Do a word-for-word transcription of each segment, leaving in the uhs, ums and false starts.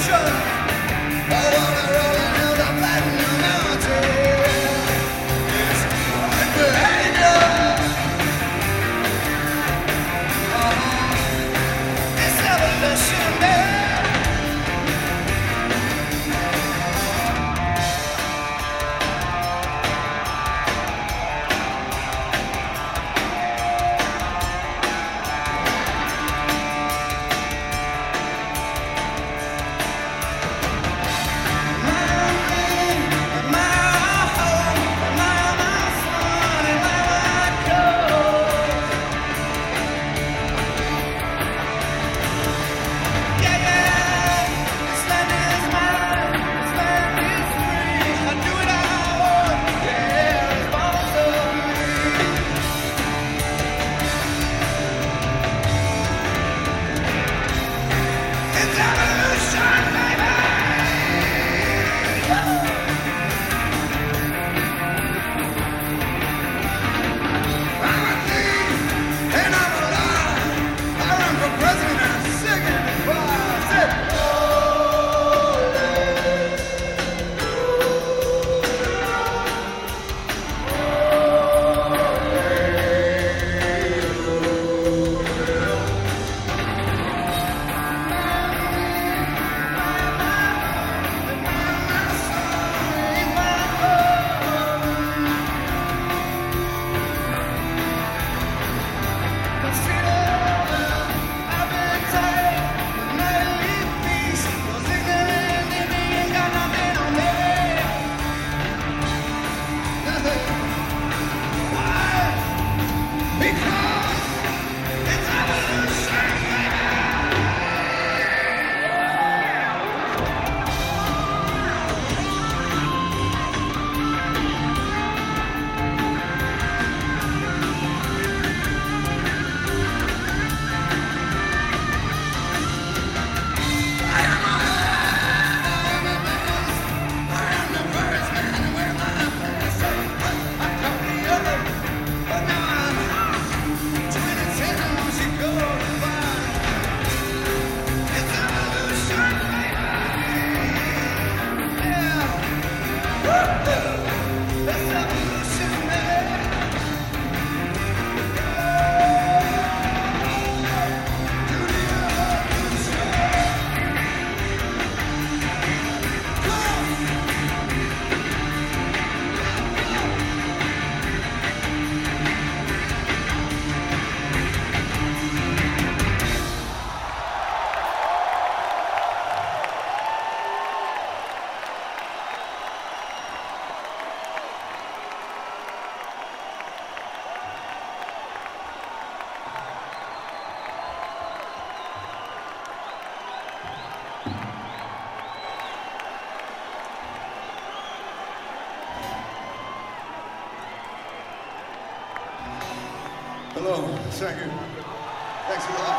Hello, thank you. Thanks a lot.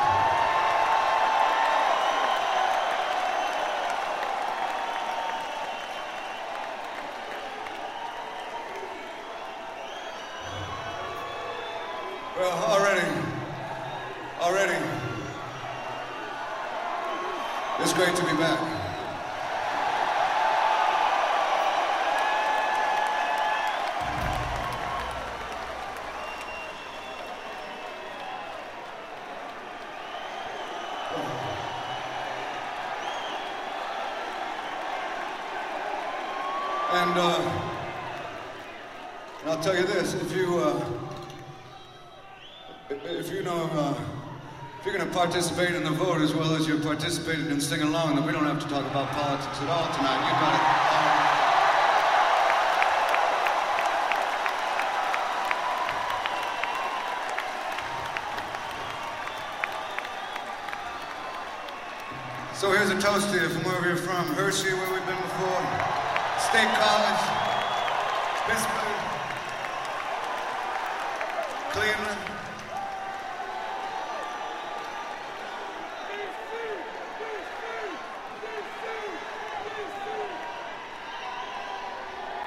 Well, already, already, it's great to be back. And uh, I'll tell you this: if you uh, if you know uh, if you're going to participate in the vote as well as you're participating in sing along, then we don't have to talk about politics at all tonight. You got it. So here's a toast to you from wherever you're from. Hershey, where we've been before. State College. Pittsburgh. Cleveland.